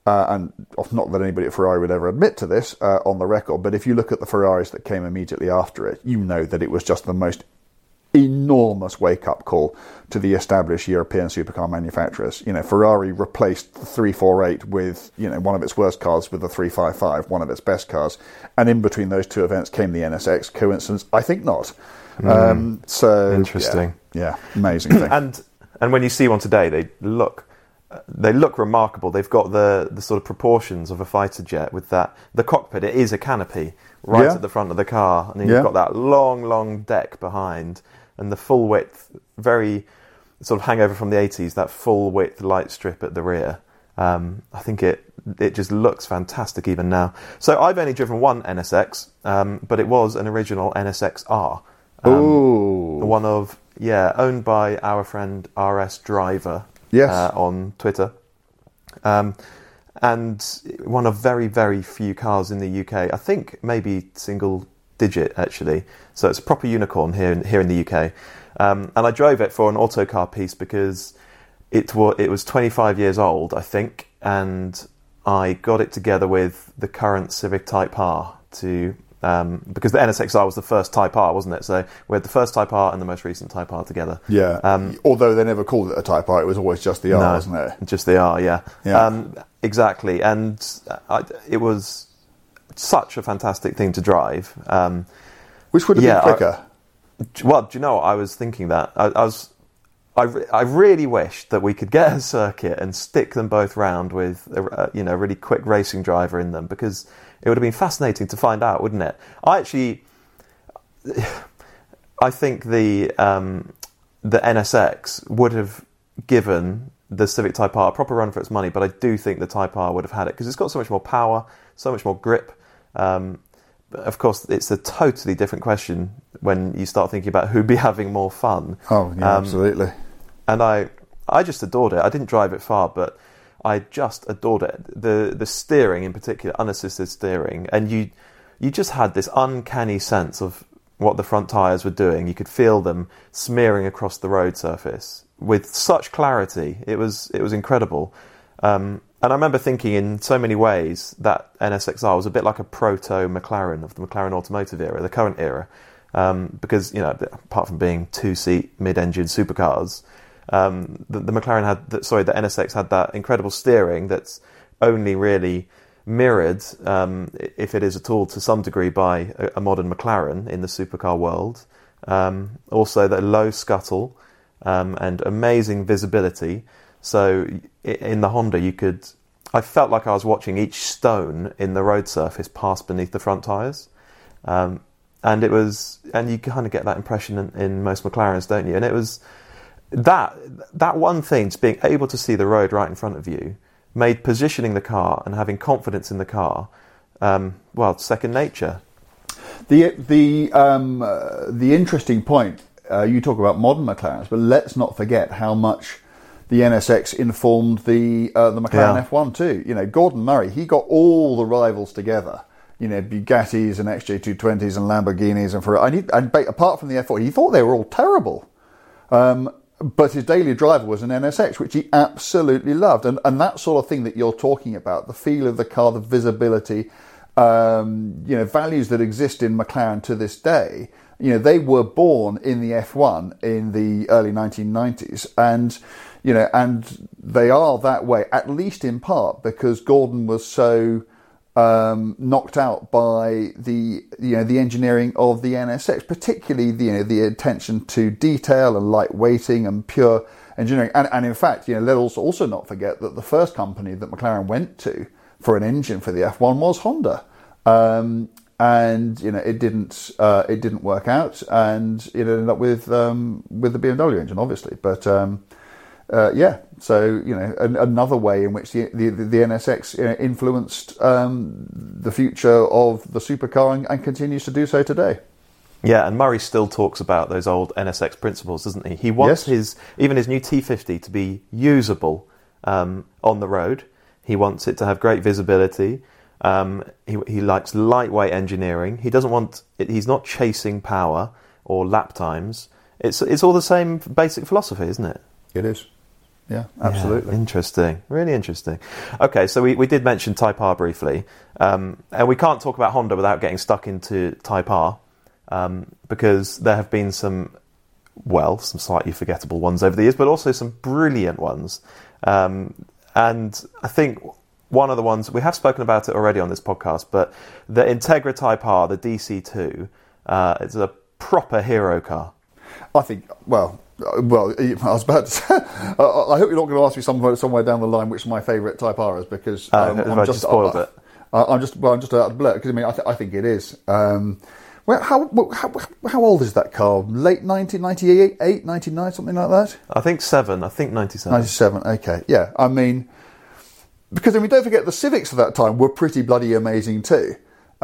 G: and not that anybody at Ferrari would ever admit to this on the record, but if you look at the Ferraris that came immediately after it, you know that it was just the most enormous wake-up call to the established European supercar manufacturers. Ferrari replaced the 348 with, one of its worst cars with the 355, one of its best cars, and in between those two events came the NSX. Coincidence? I think not. So
F: interesting.
G: Yeah, amazing thing.
F: And when you see one today, they look remarkable. They've got the sort of proportions of a fighter jet with that. The cockpit, it is a canopy right at the front of the car, and then you've got that long deck behind. And the full width, very sort of hangover from the 80s, that full width light strip at the rear. I think it just looks fantastic even now. So I've only driven one NSX, but it was an original NSX-R. One of, owned by our friend RS Driver on Twitter. And one of very, very few cars in the UK. I think maybe single digit actually, so it's a proper unicorn here in the UK, and I drove it for an autocar piece because it was 25 years old, I think, and I got it together with the current Civic Type R because the NSX-R was the first Type R, wasn't it? So we had the first Type R and the most recent Type R together.
G: Although they never called it a Type R, it was always just the R, wasn't it?
F: Just the R, exactly, and it was such a fantastic thing to drive.
G: Which would have been quicker?
F: Well, do you know what? I was thinking that. I really wished that we could get a circuit and stick them both round with a really quick racing driver in them, because it would have been fascinating to find out, wouldn't it? I think the NSX would have given the Civic Type R a proper run for its money, but I do think the Type R would have had it because it's got so much more power, so much more grip. Of course, it's a totally different question when you start thinking about who'd be having more fun.
G: Oh, yeah, absolutely.
F: And I just adored it. I didn't drive it far, but I just adored it. The steering in particular, unassisted steering, and you just had this uncanny sense of what the front tyres were doing. You could feel them smearing across the road surface with such clarity. It was incredible. And I remember thinking in so many ways that NSX-R was a bit like a proto-McLaren of the McLaren automotive era, the current era, because, apart from being two-seat mid-engine supercars, the McLaren had, the NSX had that incredible steering that's only really mirrored, if it is at all, to some degree by a modern McLaren in the supercar world. Also, the low scuttle and amazing visibility. So in the Honda, I felt like I was watching each stone in the road surface pass beneath the front tyres. And you kind of get that impression in most McLarens, don't you? And it was that one thing, just being able to see the road right in front of you, made positioning the car and having confidence in the car, second nature.
G: The interesting point, you talk about modern McLarens, but let's not forget how much the NSX informed the McLaren F1 too. Gordon Murray, he got all the rivals together. Bugattis and XJ220s and Lamborghinis and Ferrari. And apart from the F4, he thought they were all terrible. But his daily driver was an NSX, which he absolutely loved. And that sort of thing that you're talking about, the feel of the car, the visibility, values that exist in McLaren to this day, they were born in the F1 in the early 1990s. And they are that way, at least in part, because Gordon was so knocked out by the engineering of the NSX, particularly the attention to detail and lightweighting and pure engineering. And in fact, let us also not forget that the first company that McLaren went to for an engine for the F1 was Honda. And it didn't work out, and it ended up with the BMW engine, obviously. But so another way in which the NSX influenced the future of the supercar and continues to do so today.
F: Yeah, and Murray still talks about those old NSX principles, doesn't he? He wants his new T50 to be usable on the road. He wants it to have great visibility. He likes lightweight engineering. He doesn't want it, he's not chasing power or lap times. It's all the same basic philosophy, isn't it?
G: It is. Yeah, absolutely.
F: Yeah, interesting. Really interesting. Okay, so we did mention Type R briefly. And we can't talk about Honda without getting stuck into Type R, because there have been some slightly forgettable ones over the years, but also some brilliant ones. And I think one of the ones, we have spoken about it already on this podcast, but the Integra Type R, the DC2, it's a proper hero car.
G: I think, well, I was about to say, I hope you're not going to ask me somewhere down the line which my favourite Type R is, because
F: I just spoiled it.
G: I'm just out of the blur, because I mean, I think it is. How old is that car? Late 1998, 99, something like that?
F: I think 97.
G: 97, okay. Yeah, I mean, because I mean, don't forget the Civics at that time were pretty bloody amazing too.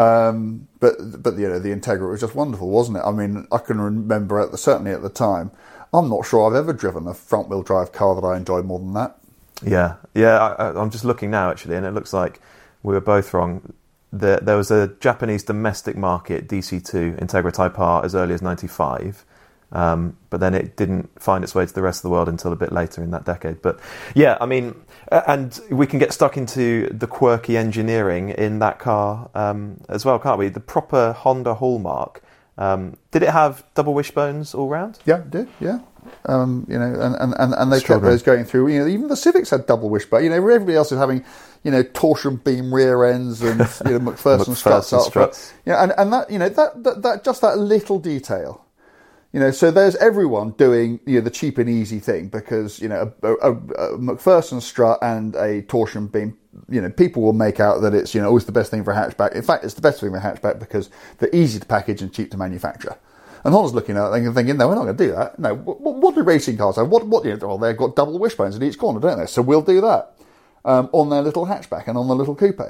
G: But you know, the Integra was just wonderful, wasn't it? I mean, I can remember certainly at the time, I'm not sure I've ever driven a front-wheel drive car that I enjoyed more than that.
F: Yeah. I'm just looking now actually, and it looks like we were both wrong. There was a Japanese domestic market DC2 Integra Type R as early as 95, but then it didn't find its way to the rest of the world until a bit later in that decade. But yeah, I mean, and we can get stuck into the quirky engineering in that car as well, can't we? The proper Honda hallmark. Did it have double wishbones all round?
G: Yeah, it did. Yeah. You know, and they kept those going through. You know, even the Civics had double wishbone. You know, everybody else is having, you know, torsion beam rear ends and, you know, McPherson struts. You know, and that, you know, that just that little detail. You know, so there's everyone doing, you know, the cheap and easy thing, because, you know, a McPherson strut and a torsion beam, you know, people will make out that it's, you know, always the best thing for a hatchback. In fact, it's the best thing for a hatchback because they're easy to package and cheap to manufacture. And Honda's looking at it and thinking, no, we're not going to do that. No, what do racing cars have? What, you know, well, they've got double wishbones in each corner, don't they? So we'll do that on their little hatchback and on the little coupe.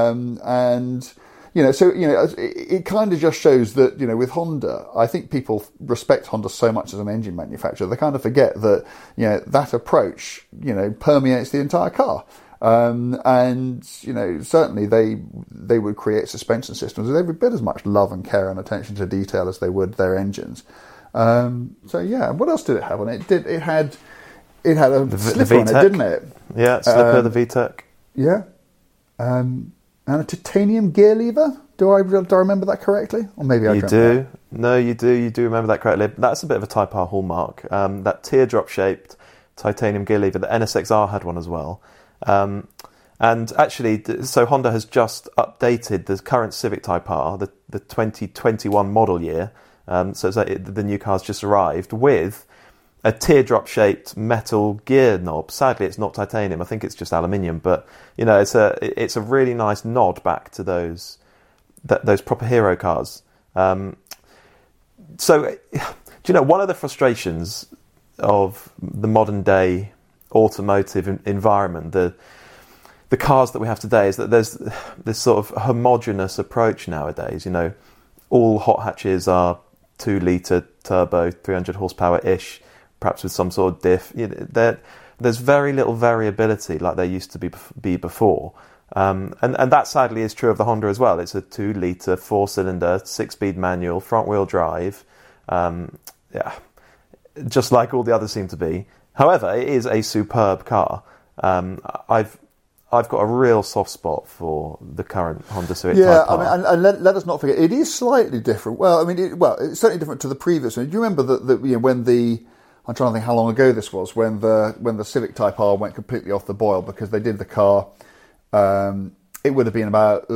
G: And, you know, so, you know, it kind of just shows that, you know, with Honda, I think people respect Honda so much as an engine manufacturer, they kind of forget that, you know, that approach, you know, permeates the entire car. And, you know, certainly they would create suspension systems with every bit as much love and care and attention to detail as they would their engines. So yeah, what else did it have on it? It had a slipper on it, didn't it?
F: Yeah, slipper, the VTEC.
G: Yeah. And a titanium gear lever? Do I remember that correctly? Or maybe I don't. You do.
F: No, you do. You do remember that correctly. That's a bit of a Type R hallmark. That teardrop-shaped titanium gear lever. The NSX-R had one as well. And actually, so Honda has just updated the current Civic Type R, the 2021 model year. So the new car's just arrived with a teardrop-shaped metal gear knob. Sadly, it's not titanium. I think it's just aluminium. But you know, it's a really nice nod back to those proper hero cars. So, do you know, one of the frustrations of the modern day automotive environment, the cars that we have today, is that there's this sort of homogenous approach nowadays. You know, all hot hatches are 2-litre turbo, 300 horsepower-ish, perhaps with some sort of diff. You know, there's very little variability like there used to be before. And that sadly is true of the Honda as well. It's a 2-litre, 4-cylinder, 6-speed manual, front-wheel drive. Just like all the others seem to be. However, it is a superb car. I've got a real soft spot for the current Honda Civic Type R.
G: I mean, and let us not forget, it is slightly different. Well, I mean, it's certainly different to the previous one. Do you remember that you know, when I'm trying to think how long ago this was, when the Civic Type R went completely off the boil because they did the car. It would have been about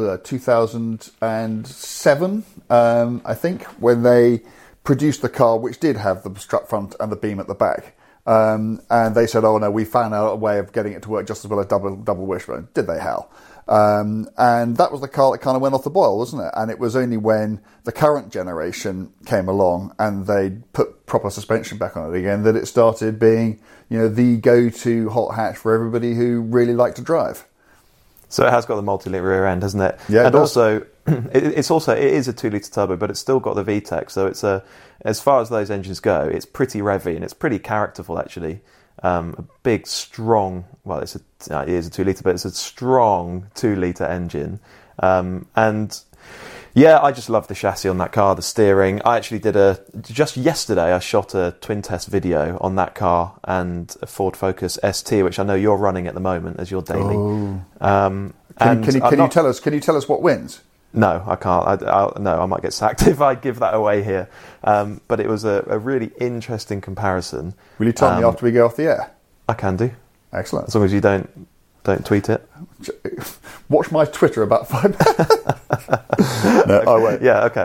G: 2007, I think, when they produced the car, which did have the strut front and the beam at the back. And they said, oh no, we found out a way of getting it to work just as well as double wishbone. Did they hell? And that was the car that kind of went off the boil, wasn't it? And it was only when the current generation came along and they put proper suspension back on it again that it started being, you know, the go-to hot hatch for everybody who really liked to drive.
F: So it has got the multi-litre rear end, hasn't it?
G: Yeah,
F: and also it is a 2-litre turbo, but it's still got the VTEC. So it's as far as those engines go, it's pretty revvy and it's pretty characterful actually. A big, strong. Well, it is a 2-litre, but it's a strong 2-litre engine. And Yeah, I just love the chassis on that car, the steering. I actually just yesterday I shot a twin test video on that car and a Ford Focus ST, which I know you're running at the moment as your daily.
G: Can you tell us what wins?
F: No, I can't. I might get sacked if I give that away here. But it was a really interesting comparison.
G: Will you tell me after we go off the air?
F: I can do.
G: Excellent.
F: As long as you don't tweet it.
G: Watch my Twitter about 5 minutes. No, I won't.
F: Yeah, okay.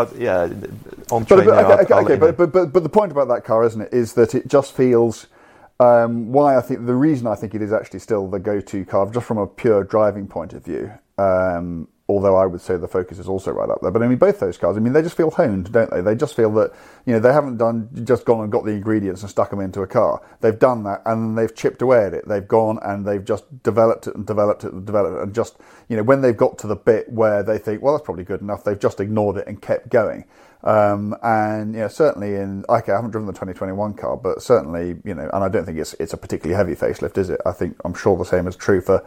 F: On
G: but the point about that car, isn't it, is that it just feels... the reason I think it is actually still the go-to car, just from a pure driving point of view, although I would say the Focus is also right up there. But I mean, both those cars, they just feel honed, don't they? They just feel that, they haven't just gone and got the ingredients and stuck them into a car. They've done that and they've chipped away at it. They've gone and they've just developed it. And just, when they've got to the bit where they think, well, that's probably good enough, they've just ignored it and kept going. Certainly I haven't driven the 2021 car, but certainly, and I don't think it's a particularly heavy facelift, is it? I'm sure the same is true for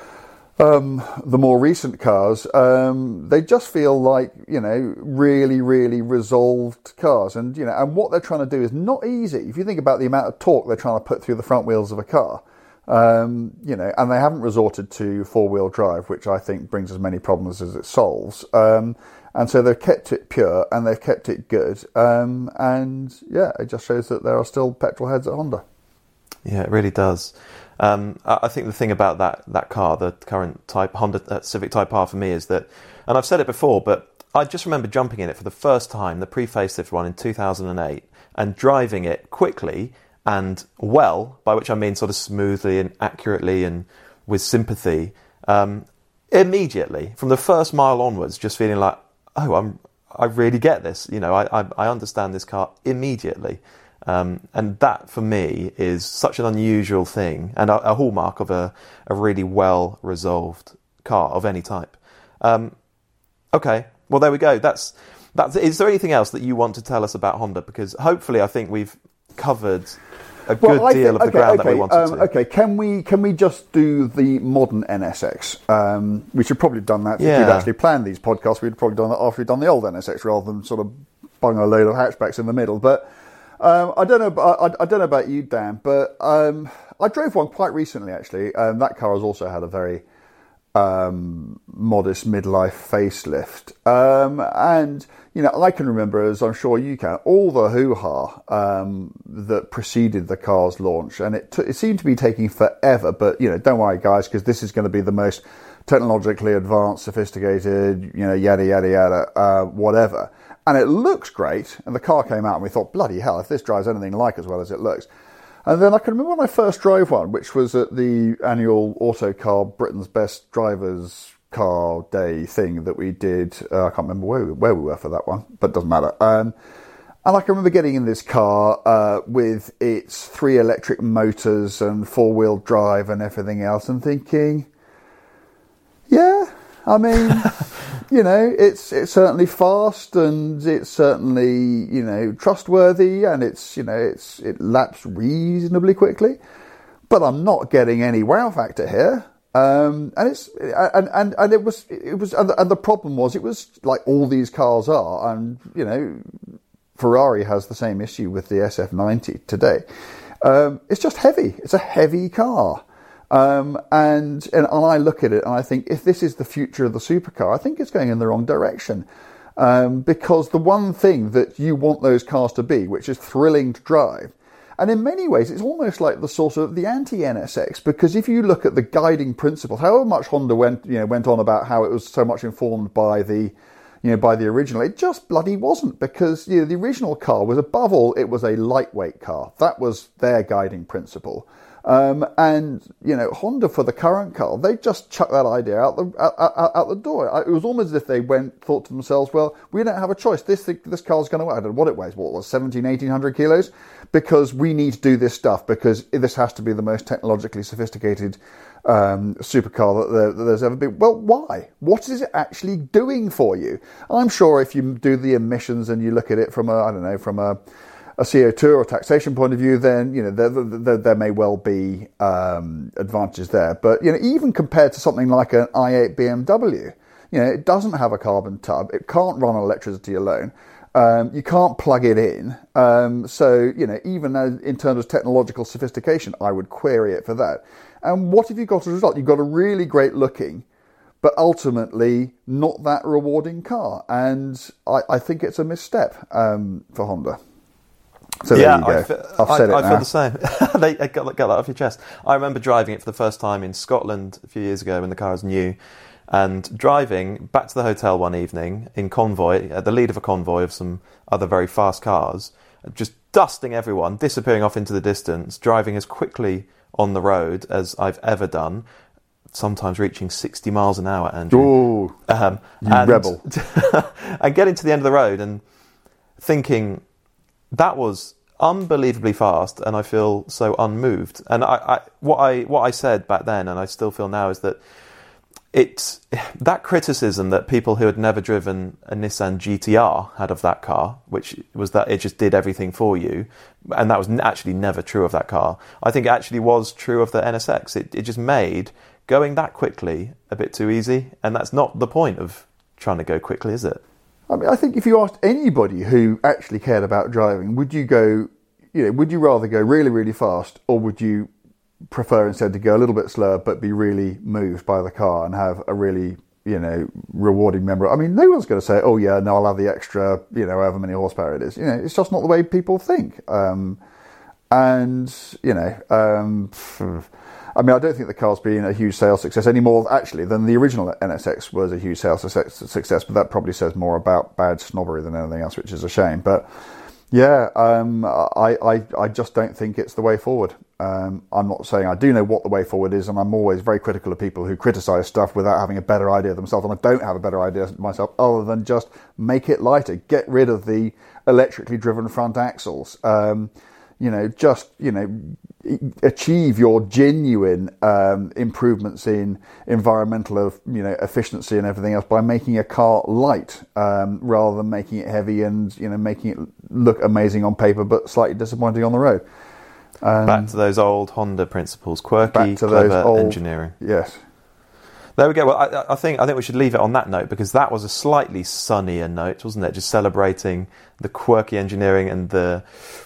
G: the more recent cars. They just feel like, really, really resolved cars. And, and what they're trying to do is not easy. If you think about the amount of torque they're trying to put through the front wheels of a car, and they haven't resorted to four-wheel drive, which I think brings as many problems as it solves. And so they've kept it pure and they've kept it good. It just shows that there are still petrol heads at Honda.
F: Yeah, it really does. I think the thing about that car, the current Honda Civic Type R for me is that, and I've said it before, but I just remember jumping in it for the first time, the pre-facelift one in 2008, and driving it quickly and well, by which I mean sort of smoothly and accurately and with sympathy, immediately, from the first mile onwards, just feeling like, I really get this. I understand this car immediately. And that, for me, is such an unusual thing and a hallmark of a really well-resolved car of any type. Okay, well, there we go. That's. Is there anything else that you want to tell us about Honda? Because hopefully I think we've covered a good deal of the ground that we wanted to.
G: Okay, can we just do the modern NSX? We should probably have done that. If we'd actually planned these podcasts, we'd probably done that after we'd done the old NSX rather than sort of bung a load of hatchbacks in the middle. But I don't know about you, Dan, but I drove one quite recently, actually. That car has also had a very modest midlife facelift. And, I can remember, as I'm sure you can, all the hoo-ha that preceded the car's launch. And it seemed to be taking forever. But, don't worry, guys, because this is going to be the most technologically advanced, sophisticated, yada, yada, yada, whatever. And it looks great. And the car came out and we thought, bloody hell, if this drives anything like as well as it looks. And then I can remember when I first drove one, which was at the annual Autocar Britain's Best Drivers Car Day thing that we did. I can't remember where we were for that one, but it doesn't matter. And I can remember getting in this car with its 3 electric motors and 4-wheel drive and everything else and thinking, yeah, I mean, it's certainly fast and it's certainly, trustworthy and it laps reasonably quickly, but I'm not getting any wow factor here. And the problem was it was like all these cars are, and, Ferrari has the same issue with the SF90 today. It's just heavy. It's a heavy car. And I look at it and I think, if this is the future of the supercar, I think it's going in the wrong direction. Because the one thing that you want those cars to be, which is thrilling to drive, and in many ways it's almost like the sort of the anti-NSX, because if you look at the guiding principles, however much Honda went on about how it was so much informed by the original, it just bloody wasn't, because the original car was, above all, it was a lightweight car. That was their guiding principle. And Honda, for the current car, they just chucked that idea out the door. It was almost as if they thought to themselves, well, we don't have a choice. This car's going to weigh, I don't know what it weighs, 1,1800 kilos? Because we need to do this stuff, because this has to be the most technologically sophisticated supercar that there's ever been. Well, why? What is it actually doing for you? I'm sure if you do the emissions and you look at it from a CO2 or taxation point of view, then there may well be advantages there. But even compared to something like an i8 BMW, it doesn't have a carbon tub. It can't run on electricity alone. You can't plug it in. So, even in terms of technological sophistication, I would query it for that. And what have you got as a result? You've got a really great looking, but ultimately not that rewarding car. And I think it's a misstep for Honda. So there you go. I've said it now.
F: I feel the same. They got that off your chest. I remember driving it for the first time in Scotland a few years ago when the car was new, and driving back to the hotel one evening in convoy, at the lead of a convoy of some other very fast cars, just dusting everyone, disappearing off into the distance, driving as quickly on the road as I've ever done, sometimes reaching 60 miles an hour, Andrew.
G: Ooh, you rebel.
F: And getting to the end of the road and thinking, that was unbelievably fast, and I feel so unmoved. And what I said back then, and I still feel now, is that it's that criticism that people who had never driven a Nissan GT-R had of that car, which was that it just did everything for you, and that was actually never true of that car. I think it actually was true of the NSX. It just made going that quickly a bit too easy, and that's not the point of trying to go quickly, is it?
G: I mean, I think if you asked anybody who actually cared about driving, would you rather go really, really fast, or would you prefer instead to go a little bit slower but be really moved by the car and have a really, rewarding memory? I mean, no one's going to say, oh yeah, no, I'll have the extra, however many horsepower it is. It's just not the way people think. I mean, I don't think the car's been a huge sales success any more, actually, than the original NSX was a huge sales success, but that probably says more about bad snobbery than anything else, which is a shame. But yeah, I just don't think it's the way forward. I'm not saying I do know what the way forward is, and I'm always very critical of people who criticise stuff without having a better idea themselves, and I don't have a better idea myself other than just make it lighter, get rid of the electrically driven front axles, achieve your genuine improvements in environmental efficiency and everything else by making a car light rather than making it heavy and making it look amazing on paper but slightly disappointing on the road.
F: Back to those old Honda principles, quirky, clever engineering.
G: Yes.
F: There we go. Well, I think we should leave it on that note, because that was a slightly sunnier note, wasn't it? Just celebrating the quirky engineering and the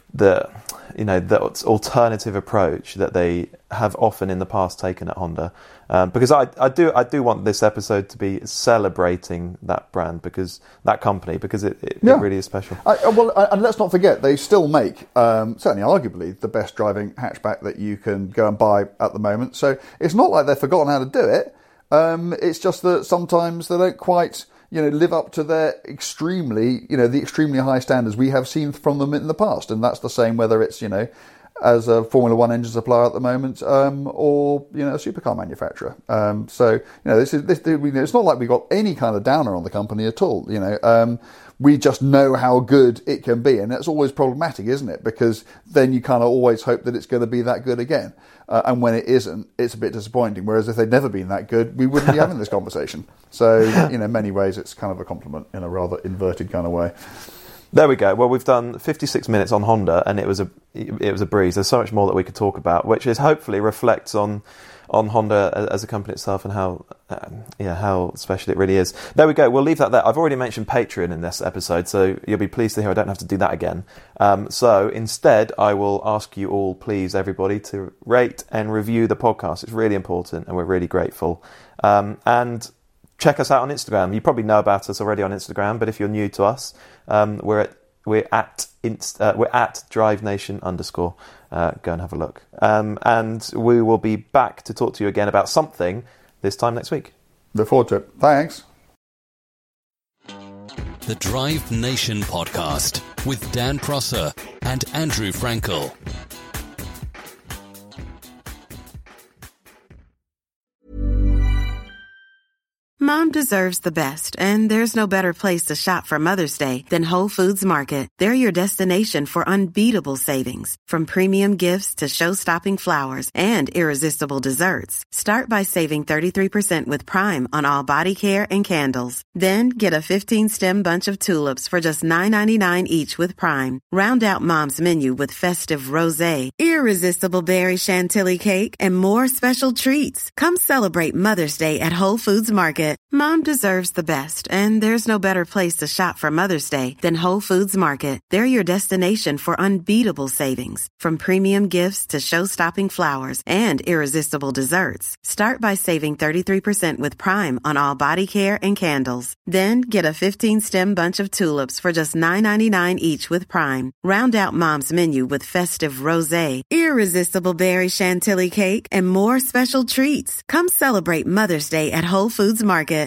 F: alternative approach that they have often in the past taken at Honda. Because I do want this episode to be celebrating that brand, because that company, because it really is special.
G: And let's not forget, they still make certainly arguably the best driving hatchback that you can go and buy at the moment. So it's not like they've forgotten how to do it. It's just that sometimes they don't quite, live up to their the extremely high standards we have seen from them in the past. And that's the same whether it's, as a Formula One engine supplier at the moment, or, a supercar manufacturer. It's not like we've got any kind of downer on the company at all. We just know how good it can be. And that's always problematic, isn't it? Because then you kind of always hope that it's going to be that good again. And when it isn't, it's a bit disappointing. Whereas if they'd never been that good, we wouldn't be having this conversation. So, in many ways, it's kind of a compliment in a rather inverted kind of way.
F: There we go. Well, we've done 56 minutes on Honda, and it was a breeze. There's so much more that we could talk about, which is hopefully reflects on Honda as a company itself and how special it really is. There we go. We'll leave that there. I've already mentioned Patreon in this episode, so you'll be pleased to hear I don't have to do that again. So instead, I will ask you all, please, everybody, to rate and review the podcast. It's really important, and we're really grateful. And check us out on Instagram. You probably know about us already on Instagram, but if you're new to us, we're at DriveNation _. Go and have a look. And we will be back to talk to you again about something this time next week.
G: Look forward to it. Thanks.
E: The Drive Nation podcast with Dan Prosser and Andrew Frankel.
H: Mom deserves the best, and there's no better place to shop for Mother's Day than Whole Foods Market. They're your destination for unbeatable savings, from premium gifts to show-stopping flowers and irresistible desserts. Start by saving 33% with Prime on all body care and candles. Then get a 15-stem bunch of tulips for just $9.99 each with Prime. Round out Mom's menu with festive rosé, irresistible berry chantilly cake, and more special treats. Come celebrate Mother's Day at Whole Foods Market. Mom deserves the best, and there's no better place to shop for Mother's Day than Whole Foods Market. They're your destination for unbeatable savings, from premium gifts to show-stopping flowers and irresistible desserts. Start by saving 33% with Prime on all body care and candles. Then get a 15-stem bunch of tulips for just $9.99 each with Prime. Round out Mom's menu with festive rosé, irresistible berry chantilly cake, and more special treats. Come celebrate Mother's Day at Whole Foods Market.